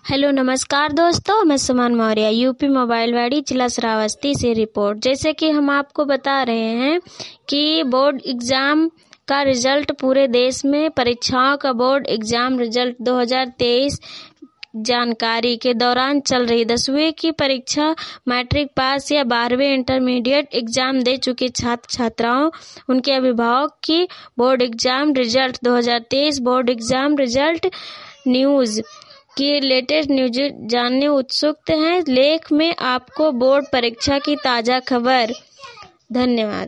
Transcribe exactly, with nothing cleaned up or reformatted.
Hello नमस्कार दोस्तों, मैं सुमन मौर्य यूपी मोबाइल वाड़ी जिला श्रावस्ती से रिपोर्ट। जैसे कि हम आपको बता रहे हैं कि बोर्ड एग्ज़ाम का रिजल्ट पूरे देश में परीक्षाओं का बोर्ड एग्ज़ाम रिजल्ट दो हज़ार तेईस जानकारी के दौरान चल रही दसवीं की परीक्षा, मैट्रिक पास या बारहवीं इंटरमीडिएट एग्जाम दे चुके छात्र छात्राओं, उनके अभिभावक की बोर्ड एग्जाम रिजल्ट दो हज़ार तेईस बोर्ड एग्जाम रिजल्ट न्यूज़ की लेटेस्ट न्यूज जानने उत्सुक हैं। लेख में आपको बोर्ड परीक्षा की ताज़ा खबर। धन्यवाद।